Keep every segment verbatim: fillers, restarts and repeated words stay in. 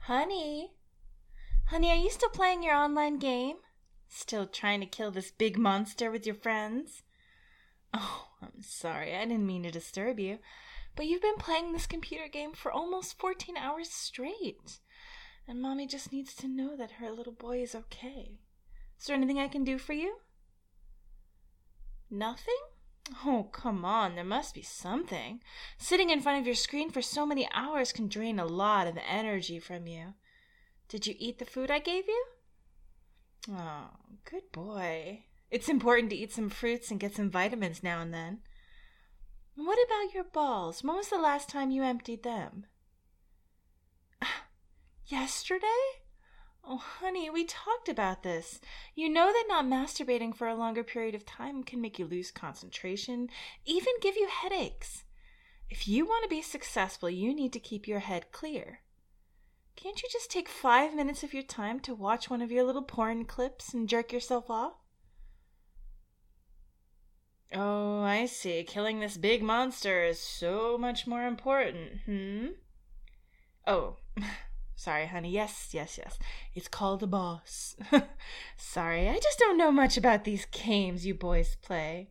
Honey? Honey, are you still playing your online game? Still trying to kill this big monster with your friends? Oh, I'm sorry. I didn't mean to disturb you. But you've been playing this computer game for almost fourteen hours straight. And Mommy just needs to know that her little boy is okay. Is there anything I can do for you? Nothing? Oh, come on. There must be something. Sitting in front of your screen for so many hours can drain a lot of energy from you. Did you eat the food I gave you? Oh, good boy. It's important to eat some fruits and get some vitamins now and then. What about your balls? When was the last time you emptied them? Yesterday? Oh, honey, we talked about this. You know that not masturbating for a longer period of time can make you lose concentration, even give you headaches. If you want to be successful, you need to keep your head clear. Can't you just take five minutes of your time to watch one of your little porn clips and jerk yourself off? Oh, I see. Killing this big monster is so much more important, hmm? Oh, sorry, honey. Yes, yes, yes. It's called a boss. Sorry, I just don't know much about these games you boys play.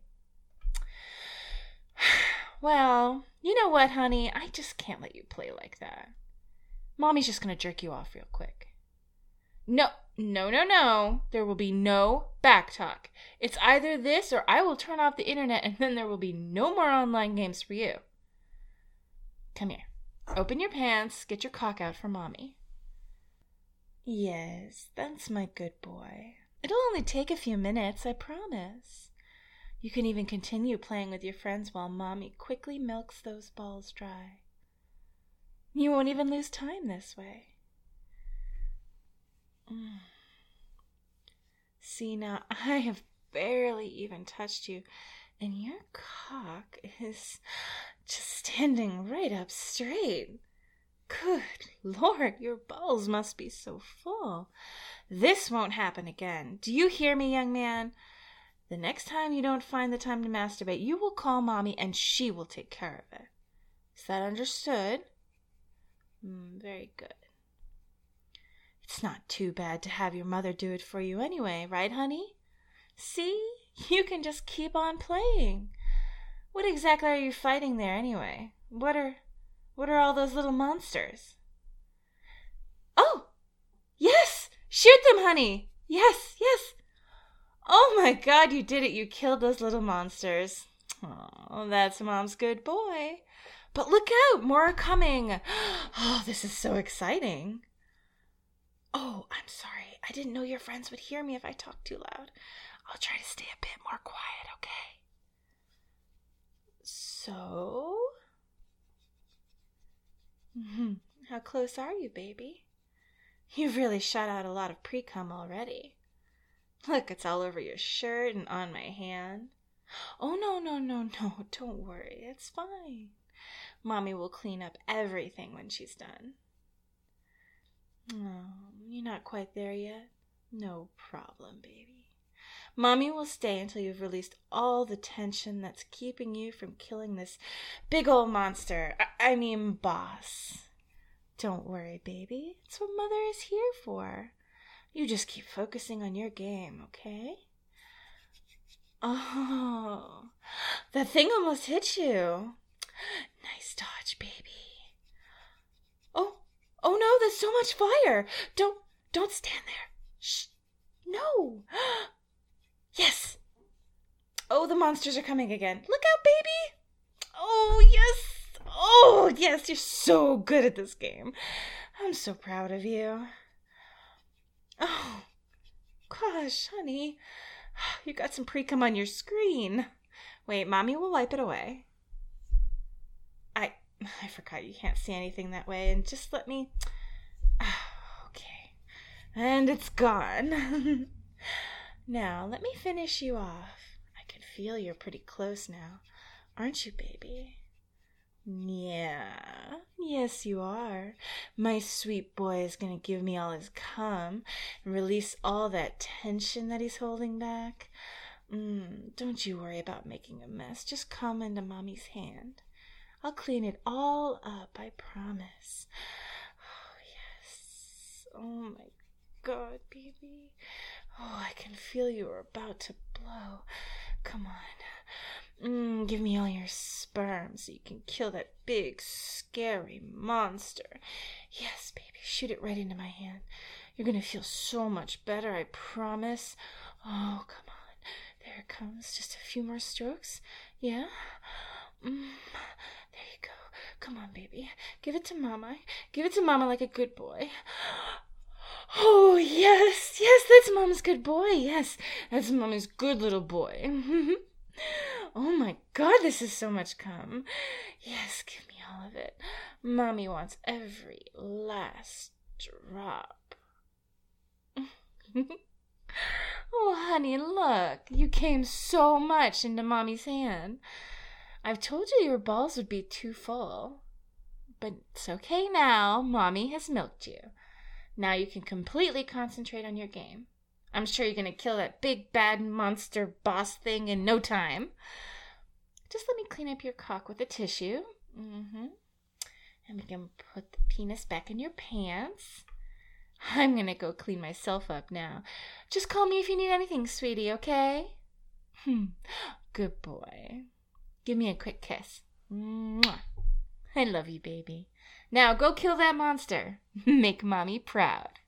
Well, you know what, honey? I just can't let you play like that. Mommy's just going to jerk you off real quick. No, no, no, no. There will be no back talk. It's either this or I will turn off the internet and then there will be no more online games for you. Come here. Open your pants. Get your cock out for Mommy. Yes, that's my good boy. It'll only take a few minutes, I promise. You can even continue playing with your friends while Mommy quickly milks those balls dry. You won't even lose time this way. Mm. See, now I have barely even touched you, and your cock is just standing right up straight. Good Lord, your balls must be so full. This won't happen again. Do you hear me, young man? The next time you don't find the time to masturbate, you will call Mommy and she will take care of it. Is that understood? Mm, very good. It's not too bad to have your mother do it for you anyway, right, honey? See? You can just keep on playing. What exactly are you fighting there anyway? What are what are all those little monsters? Oh! Yes! Shoot them, honey! Yes, yes! Oh my God, you did it. You killed those little monsters. Oh, that's Mom's good boy. But look out, more are coming. Oh, this is so exciting. Oh, I'm sorry. I didn't know your friends would hear me if I talked too loud. I'll try to stay a bit more quiet, okay? So? How close are you, baby? You've really shot out a lot of pre-cum already. Look, it's all over your shirt and on my hand. Oh, no, no, no, no. Don't worry. It's fine. Mommy will clean up everything when she's done. Oh, you're not quite there yet? No problem, baby. Mommy will stay until you've released all the tension that's keeping you from killing this big old monster. I, I mean, boss. Don't worry, baby. It's what Mother is here for. You just keep focusing on your game, okay? Oh, that thing almost hit you. Nice dodge, baby. Oh, oh no, there's so much fire. Don't, don't stand there. Shh, no. Yes. Oh, the monsters are coming again. Look out, baby. Oh, yes. Oh, yes, you're so good at this game. I'm so proud of you. Oh, gosh, honey. You got some pre-cum on your screen. Wait, Mommy will wipe it away. I I forgot you can't see anything that way. And just let me... Okay. And it's gone. Now, let me finish you off. I can feel you're pretty close now. Aren't you, baby? Yeah. Yes, you are. My sweet boy is going to give me all his cum and release all that tension that he's holding back. Mm, don't you worry about making a mess. Just come into Mommy's hand. I'll clean it all up, I promise. Oh, yes. God, baby. Oh, I can feel you are about to blow. Come on. Mm, give me all your sperm so you can kill that big, scary monster. Yes, baby, shoot it right into my hand. You're going to feel so much better, I promise. Oh, come on. There it comes. Just a few more strokes. Yeah? Mm, there you go. Come on, baby. Give it to Mama. Give it to Mama like a good boy. Oh, yes. Yes, that's Mama's good boy. Yes, that's Mama's good little boy. Oh, my God, this is so much cum. Yes, give me all of it. Mommy wants every last drop. Oh, honey, look. You came so much into Mommy's hand. I've told you your balls would be too full. But it's okay now. Mommy has milked you. Now you can completely concentrate on your game. I'm sure you're going to kill that big, bad monster boss thing in no time. Just let me clean up your cock with a tissue. Mm-hmm. And we can put the penis back in your pants. I'm going to go clean myself up now. Just call me if you need anything, sweetie, okay? Hmm. Good boy. Give me a quick kiss. Mwah. I love you, baby. Now go kill that monster. Make Mommy proud.